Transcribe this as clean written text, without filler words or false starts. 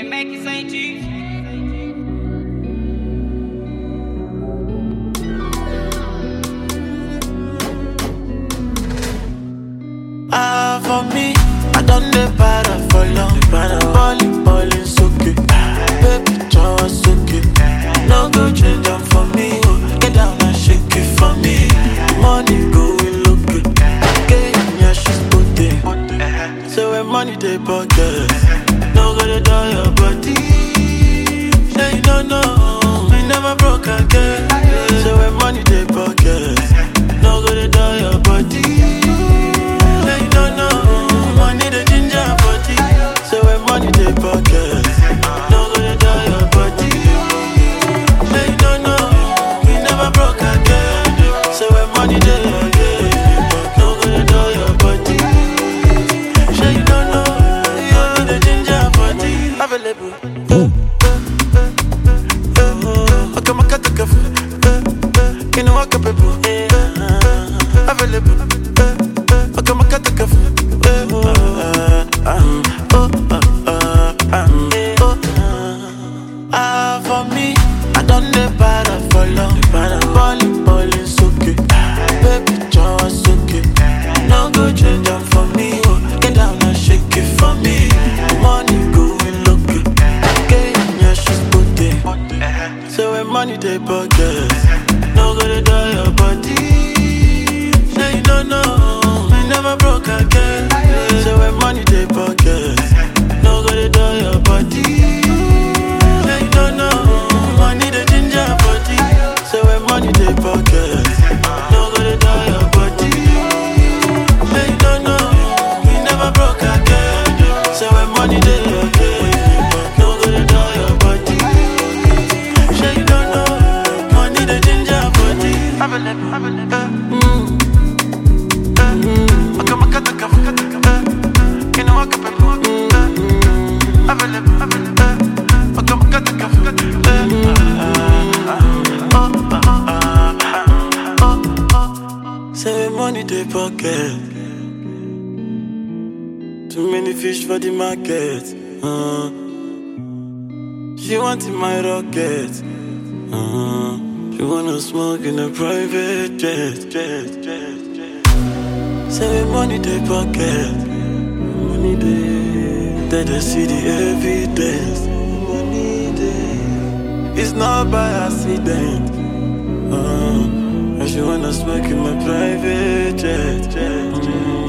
Hey, make it St. Chiefs. For me, I done the para for long. Ballin' so good. Baby, Jawa so good. No go change them for me. Get down and shake it for me. Money going look good. Get in your shoes, put it. So when money they pocket, no go to die your body. Say you don't know, we never broke again. So when money they pocket, no go to die your body. Money they pocket, no gonna die your body. Say you don't know, we never broke again. So when money they pocket, no gonna die your body. Say you don't know, you the ginger body available. Okay, my cat take a you know I can people available. Okay, my cat take a for me, I done the para for long. Ballin' so good. Baby, Jawa so good. No go change them for me. Get down and shake it for me. Money going look good. Get in your shoes, put it. So when money they pocket, no go to die your body. Say you don't know, we never broke again. So when money they pocket, no go to die your body. Money they pocket, no gonna die your body. Say you don't know, we never broke again. So when money they pocket, no gonna die your body. Say you don't know, money they ginger body. I come a cut. You know I can pay more. I come a cut. Say money they pocket. Too many fish for the market. She wanted my rocket. She wanna smoke in a private jet. Say money they pocket. Money they see the evidence. Money they, it's not by accident. And she wanna smoke in my private jet.